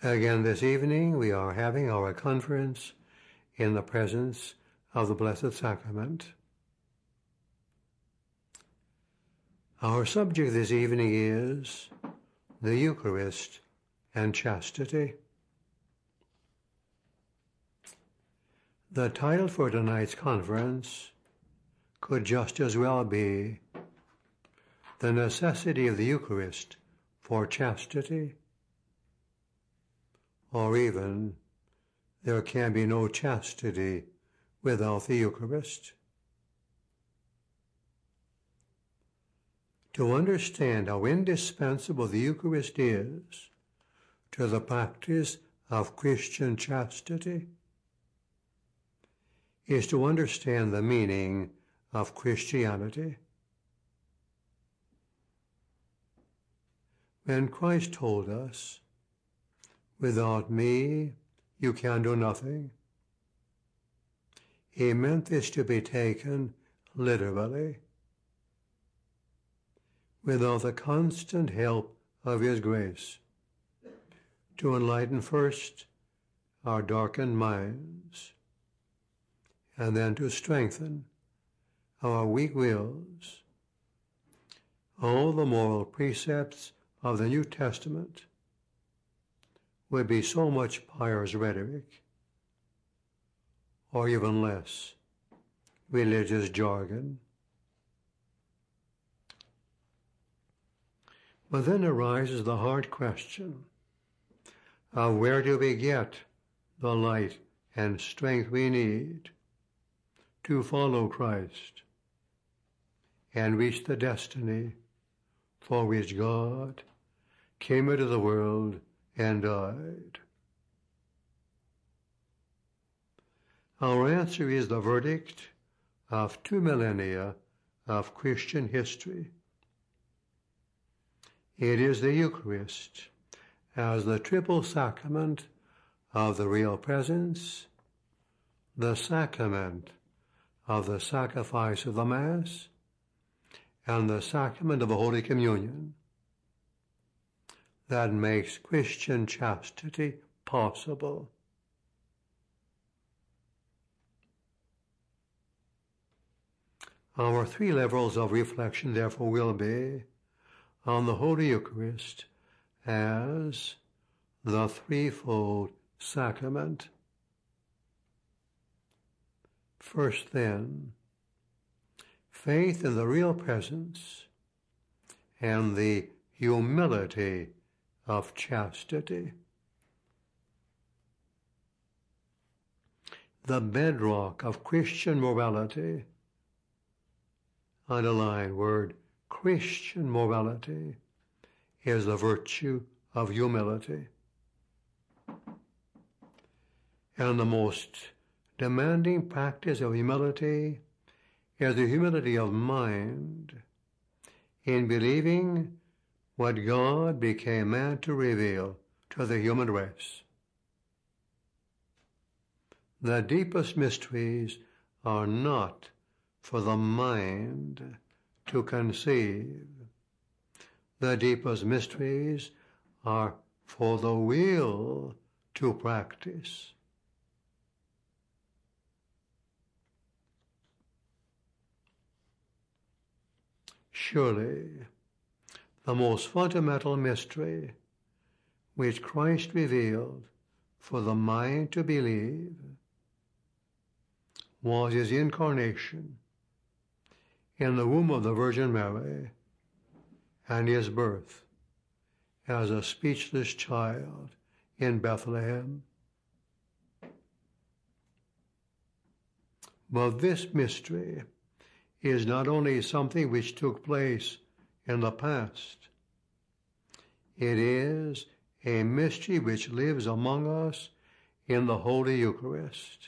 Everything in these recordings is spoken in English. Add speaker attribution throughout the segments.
Speaker 1: Again this evening we are having our conference in the presence of the Blessed Sacrament. Our subject this evening is the Eucharist and chastity. The title for tonight's conference could just as well be The Necessity of the Eucharist for Chastity, or even There Can Be No Chastity Without the Eucharist. To understand how indispensable the Eucharist is to the practice of Christian chastity is to understand the meaning of Christianity. When Christ told us, "Without me, you can do nothing," he meant this to be taken literally. Without the constant help of His grace to enlighten first our darkened minds, and then to strengthen our weak wills, all the moral precepts of the New Testament would be so much pious rhetoric, or even less, religious jargon. But then arises the hard question of where do we get the light and strength we need to follow Christ and reach the destiny for which God came into the world and died. Our answer is the verdict of 2 millennia of Christian history. It is the Eucharist as the triple sacrament of the real presence, the sacrament of the sacrifice of the Mass, and the sacrament of the Holy Communion that makes Christian chastity possible. Our 3 levels of reflection, therefore, will be on the Holy Eucharist as the threefold sacrament. First, then, faith in the real presence and the humility of chastity. The bedrock of Christian morality, underline word Christian morality, is the virtue of humility. And the most demanding practice of humility is the humility of mind in believing what God became man to reveal to the human race. The deepest mysteries are not for the mind to conceive. The deepest mysteries are for the will to practice. Surely, the most fundamental mystery which Christ revealed for the mind to believe was His incarnation in the womb of the Virgin Mary and His birth as a speechless child in Bethlehem. But this mystery is not only something which took place in the past, it is a mystery which lives among us in the Holy Eucharist.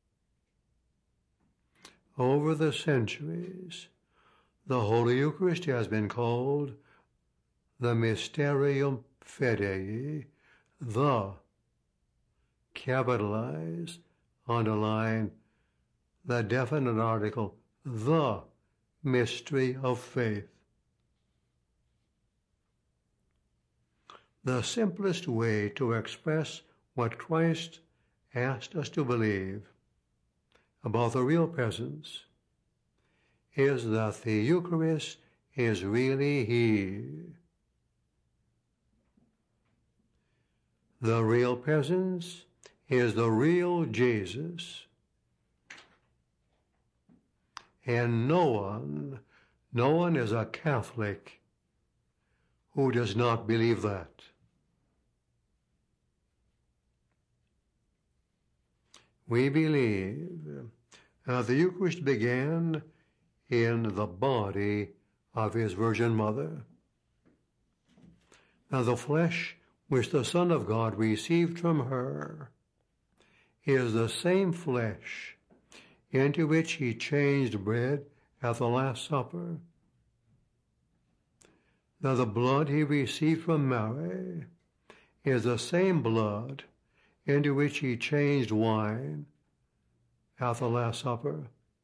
Speaker 1: Over the centuries, the Holy Eucharist has been called the Mysterium Fidei, the, capitalize, underline, the definite article, the mystery of faith. the simplest way to express what Christ asked us to believe about the real presence is that the Eucharist is really He. The real presence is the real Jesus. And no one is a Catholic who does not believe that. We believe the Eucharist began in the body of His Virgin Mother. Now the flesh which the Son of God received from her is the same flesh into which He changed bread at the Last Supper. Now the blood He received from Mary is the same blood into which He changed wine at the Last Supper.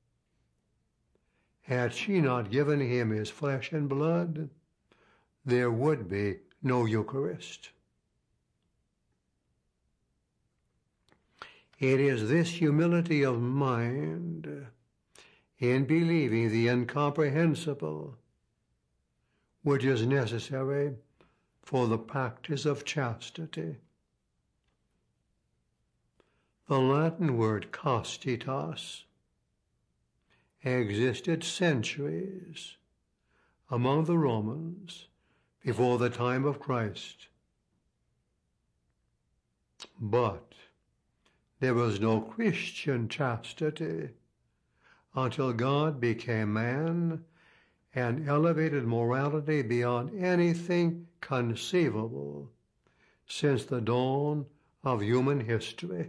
Speaker 1: Had she not given Him His flesh and blood, there would be no Eucharist. It is this humility of mind in believing the incomprehensible which is necessary for the practice of chastity. The Latin word castitas existed centuries among the Romans before the time of Christ. But there was no Christian chastity until God became man and elevated morality beyond anything conceivable since the dawn of human history.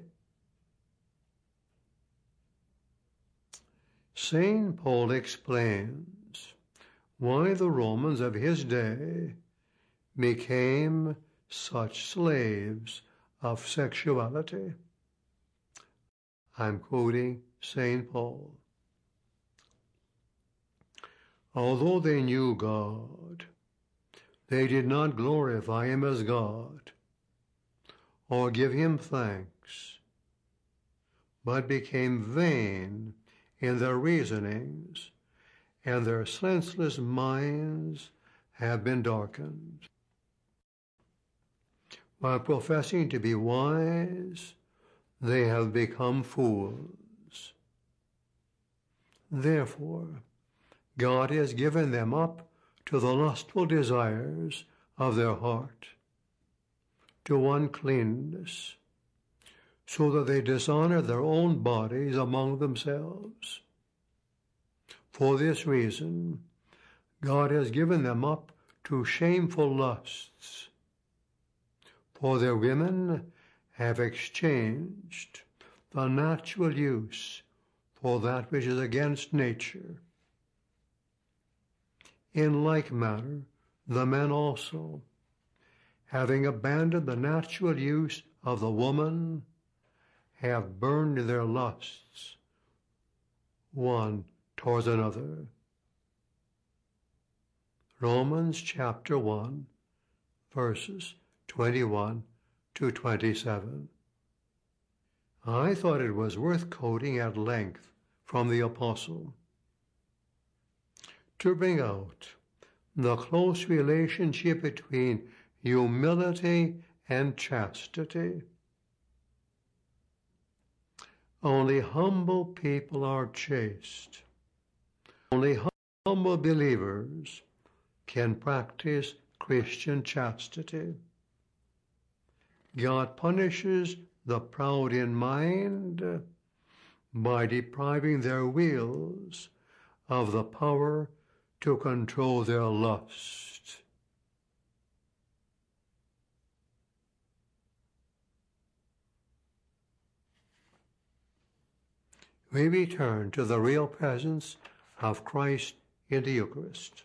Speaker 1: St. Paul explains why the Romans of his day became such slaves of sexuality. I'm quoting St. Paul. Although they knew God, they did not glorify Him as God or give Him thanks, but became vain in their reasonings, and their senseless minds have been darkened. While professing to be wise, they have become fools. Therefore, God has given them up to the lustful desires of their heart, to uncleanness, so that they dishonor their own bodies among themselves. For this reason, God has given them up to shameful lusts, for their women have exchanged the natural use for that which is against nature. In like manner, the men also, having abandoned the natural use of the woman, have burned their lusts one towards another. Romans chapter 1, verses 21 to 27. I thought it was worth quoting at length from the Apostle to bring out the close relationship between humility and chastity. Only humble people are chaste. Only humble believers can practice Christian chastity. God punishes the proud in mind by depriving their wills of the power to control their lust. We return to the real presence of Christ in the Eucharist.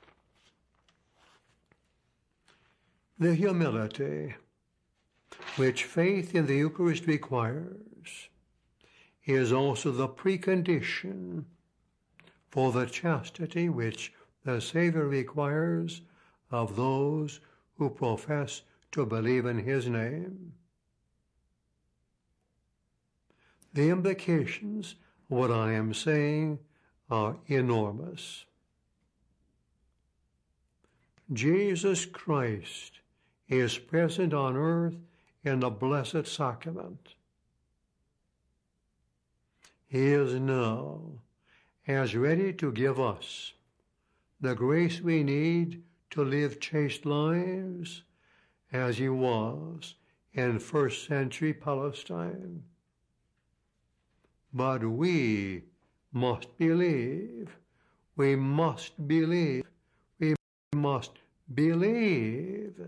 Speaker 1: The humility which faith in the Eucharist requires is also the precondition for the chastity which the Savior requires of those who profess to believe in his name. The implications of what I am saying are enormous. Jesus Christ is present on earth in the Blessed Sacrament. He is now as ready to give us the grace we need to live chaste lives as he was in first century Palestine. But we must believe. We must believe. We must believe.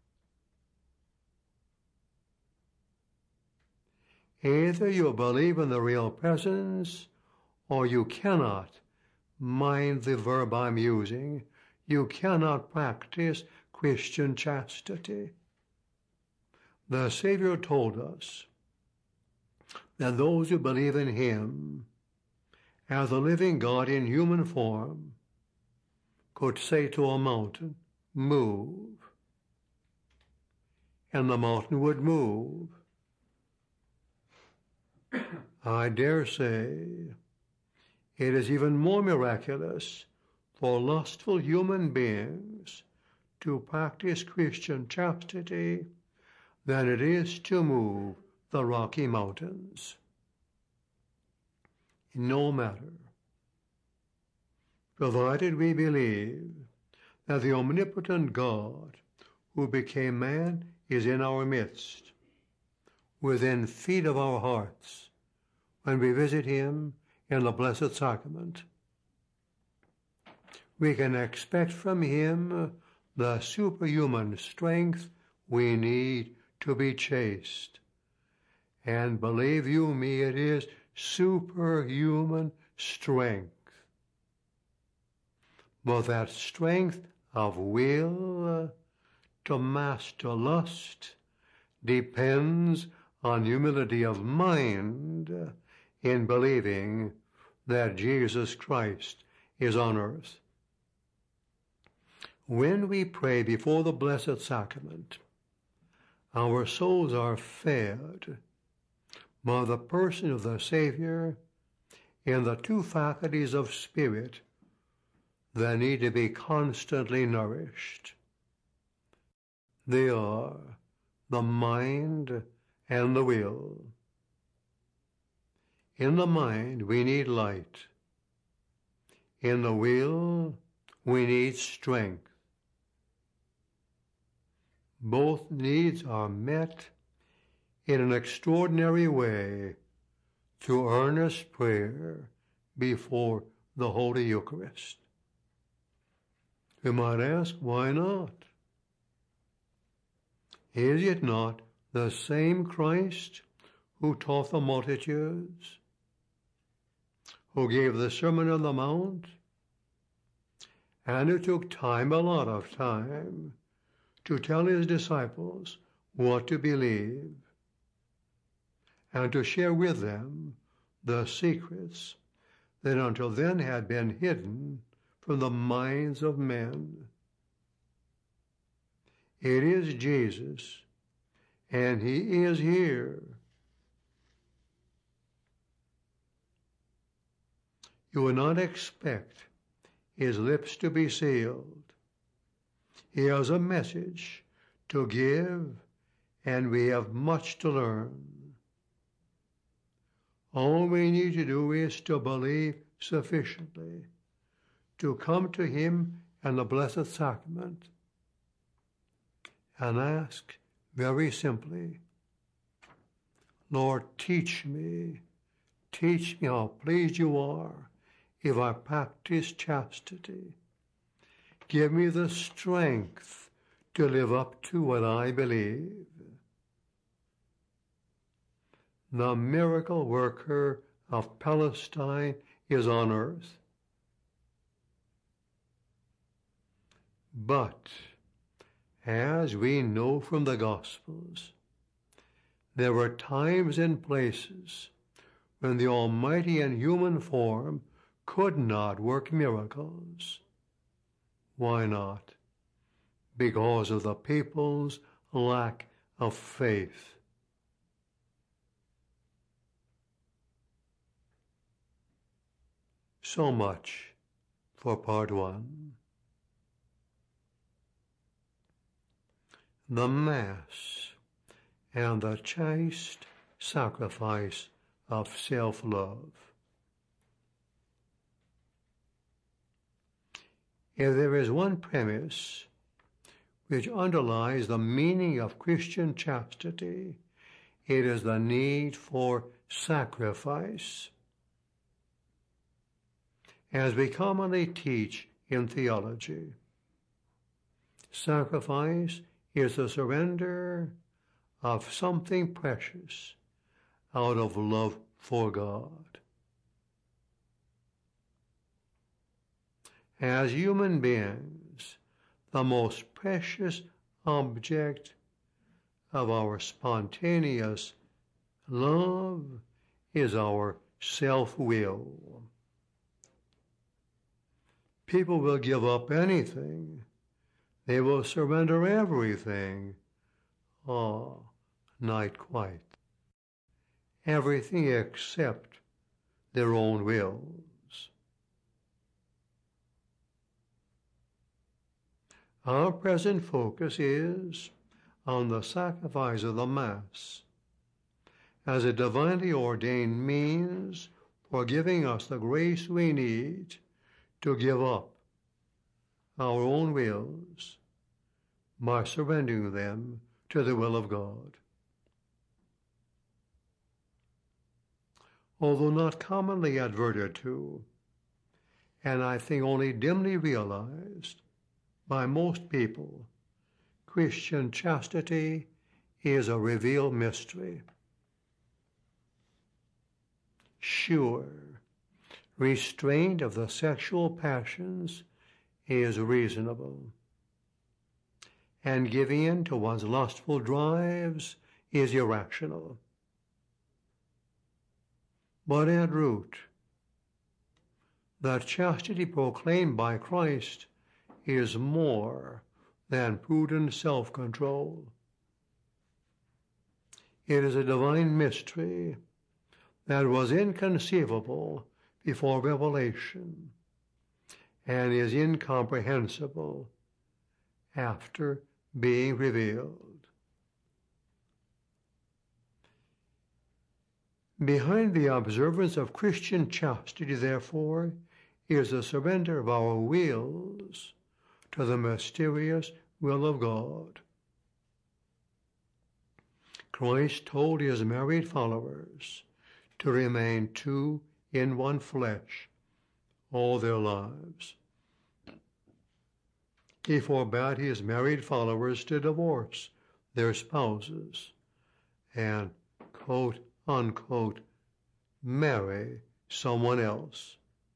Speaker 1: Either you believe in the real presence, or you cannot, mind the verb I'm using, you cannot practice Christian chastity. The Savior told us that those who believe in him as the living God in human form could say to a mountain, move, and the mountain would move. I dare say it is even more miraculous for lustful human beings to practice Christian chastity than it is to move the Rocky Mountains. No matter, provided we believe that the omnipotent God who became man is in our midst, within feet of our hearts, when we visit him in the Blessed Sacrament. We can expect from him the superhuman strength we need to be chaste. And believe you me, it is superhuman strength. But that strength of will to master lust depends on humility of mind in believing that Jesus Christ is on earth. When we pray before the Blessed Sacrament, our souls are fed by the person of the Savior in the two faculties of spirit that need to be constantly nourished. They are the mind and the will. In the mind, we need light. In the will, we need strength. Both needs are met in an extraordinary way through earnest prayer before the Holy Eucharist. You might ask, why not? Is it not the same Christ who taught the multitudes, who gave the Sermon on the Mount, and who took time, a lot of time, to tell his disciples what to believe and to share with them the secrets that until then had been hidden from the minds of men? It is Jesus, and he is here. You would not expect his lips to be sealed. He has a message to give, and we have much to learn. All we need to do is to believe sufficiently, to come to him in the Blessed Sacrament and ask very simply, Lord, teach me how pleased you are if I practice chastity. Give me the strength to live up to what I believe. The miracle worker of Palestine is on earth. But, as we know from the Gospels, there were times and places when the Almighty in human form could not work miracles. Why not? Because of the people's lack of faith. So much for part one. The Mass and the chaste sacrifice of self-love. If there is one premise which underlies the meaning of Christian chastity, it is the need for sacrifice. As we commonly teach in theology, sacrifice is the surrender of something precious out of love for God. As human beings, the most precious object of our spontaneous love is our self-will. People will give up anything. They will surrender everything. Oh, not quite. Everything except their own wills. Our present focus is on the sacrifice of the Mass as a divinely ordained means for giving us the grace we need to give up our own wills by surrendering them to the will of God. Although not commonly adverted to, and I think only dimly realized by most people, Christian chastity is a revealed mystery. Sure, restraint of the sexual passions is reasonable, and giving in to one's lustful drives is irrational. But at root, the chastity proclaimed by Christ is more than prudent self-control. It is a divine mystery that was inconceivable before revelation and is incomprehensible after being revealed. Behind the observance of Christian chastity, therefore, is the surrender of our wills to the mysterious will of God. Christ told his married followers to remain two in one flesh all their lives. He forbade his married followers to divorce their spouses and, quote, unquote, marry someone else.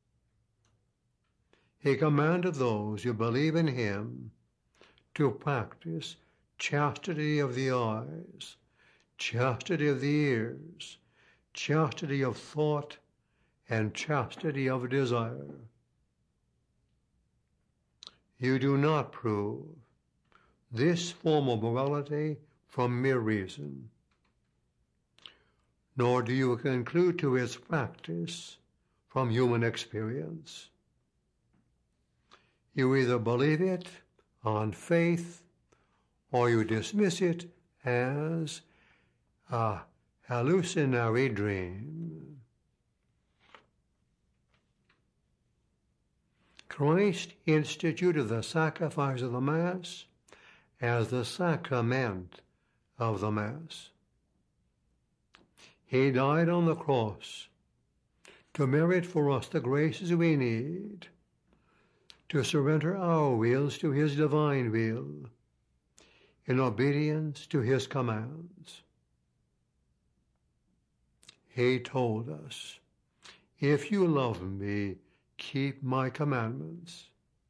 Speaker 1: He commanded those who believe in him to practice chastity of the eyes, chastity of the ears, chastity of thought, and chastity of desire. You do not prove this form of morality from mere reason, nor do you conclude to its practice from human experience. You either believe it on faith, or you dismiss it as a hallucinatory dream. Christ instituted the sacrifice of the Mass as the sacrament of the Mass. He died on the cross to merit for us the graces we need to surrender our wills to his divine will in obedience to his commands. He told us, "If you love me, keep my commandments."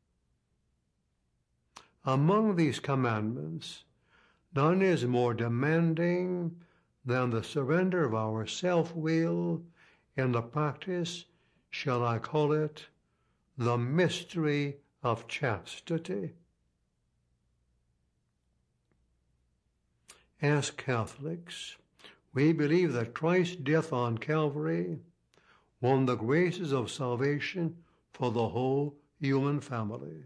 Speaker 1: Among these commandments, none is more demanding than the surrender of our self-will in the practice, shall I call it, the mystery of chastity. As Catholics, we believe that Christ's death on Calvary won the graces of salvation for the whole human family.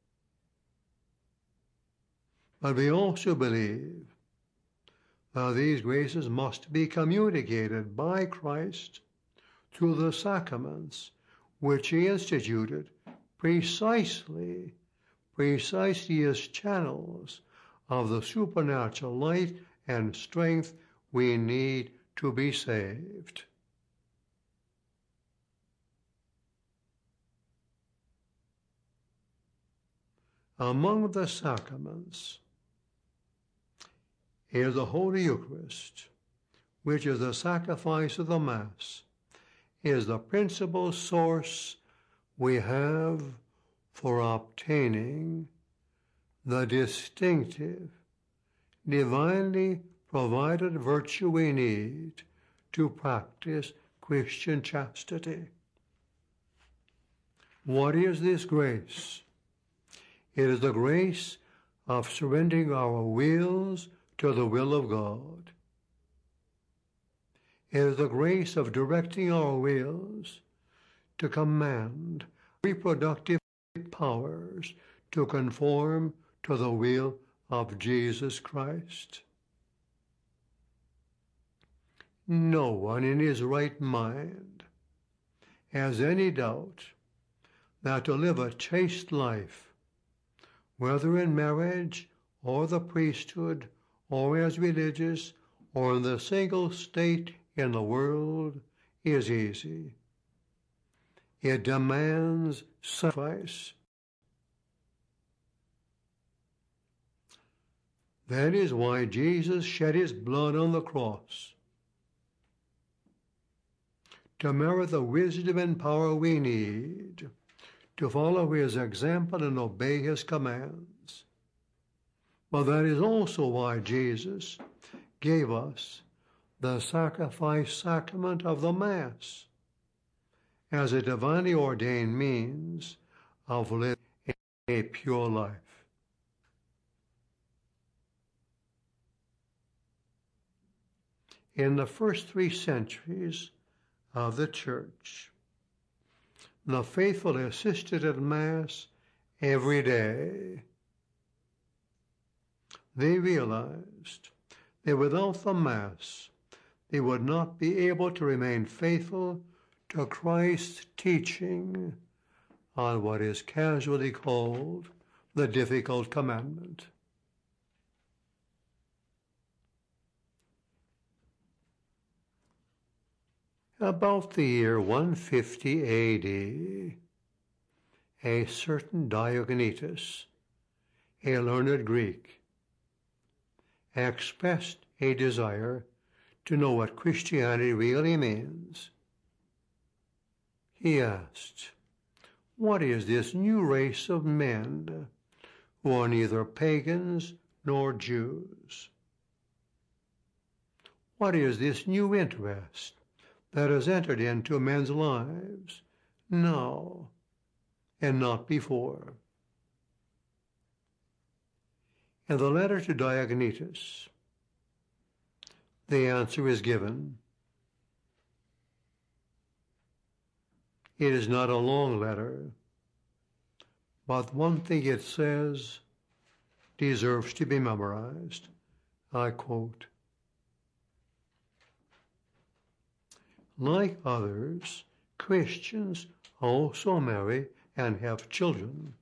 Speaker 1: But we also believe that these graces must be communicated by Christ through the sacraments which he instituted precisely as channels of the supernatural light and strength we need to be saved. Among the sacraments is the Holy Eucharist, which is the sacrifice of the Mass, is the principal source we have for obtaining the distinctive, divinely provided virtue we need to practice Christian chastity. What is this grace? It is the grace of surrendering our wills to the will of God. It is the grace of directing our wills to command reproductive powers to conform to the will of Jesus Christ. No one in his right mind has any doubt that to live a chaste life, whether in marriage or the priesthood or as religious or in the single state in the world, is easy. It demands sacrifice. That is why Jesus shed his blood on the cross, to merit the wisdom and power we need to follow his example and obey his commands. But that is also why Jesus gave us the sacrifice sacrament of the Mass as a divinely ordained means of living a pure life. In the first 3 centuries of the Church, the faithful assisted at Mass every day. They realized that without the Mass, they would not be able to remain faithful to Christ's teaching on what is casually called the difficult commandment. About the year 150 A.D., a certain Diognetus, a learned Greek, expressed a desire to know what Christianity really means. He asked, "What is this new race of men who are neither pagans nor Jews? What is this new interest that has entered into men's lives now and not before?" In the letter to Diognetus, the answer is given. It is not a long letter, but one thing it says deserves to be memorized. I quote, "Like others, Christians also marry and have children,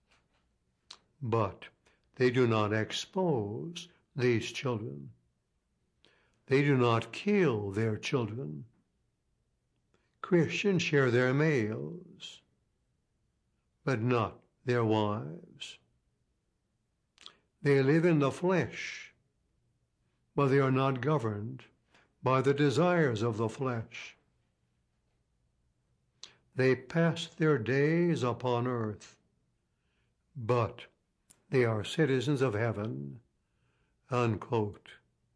Speaker 1: but they do not expose these children. They do not kill their children. Christians share their males, but not their wives. They live in the flesh, but they are not governed by the desires of the flesh. They pass their days upon earth, but they are citizens of heaven." Unquote.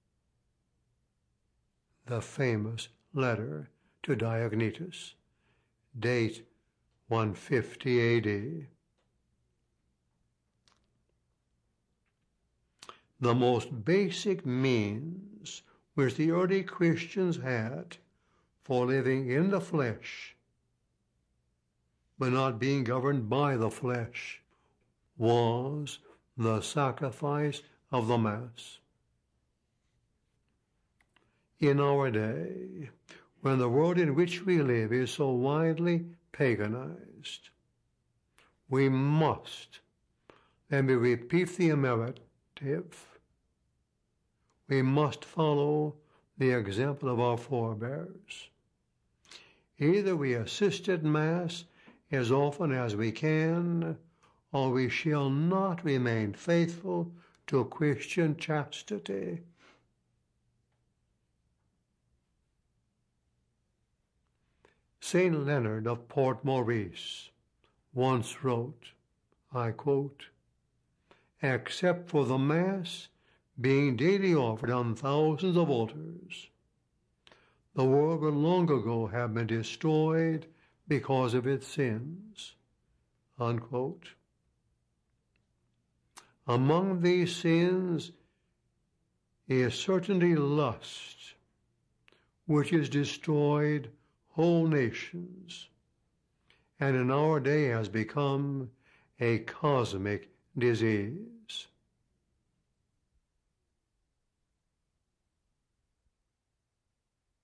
Speaker 1: The famous letter to Diognetus, date 150 A.D. the most basic means which the early Christians had for living in the flesh, but not being governed by the flesh, was the sacrifice of the Mass. In our day, when the world in which we live is so widely paganized, we must, and we repeat the imperative, we must follow the example of our forebears. Either we assist at Mass as often as we can, or we shall not remain faithful to Christian chastity. St. Leonard of Port Maurice once wrote, I quote, "Except for the Mass being daily offered on thousands of altars, the world would long ago have been destroyed because of its sins." Unquote. Among these sins is certainly lust, which has destroyed whole nations, and in our day has become a cosmic disease.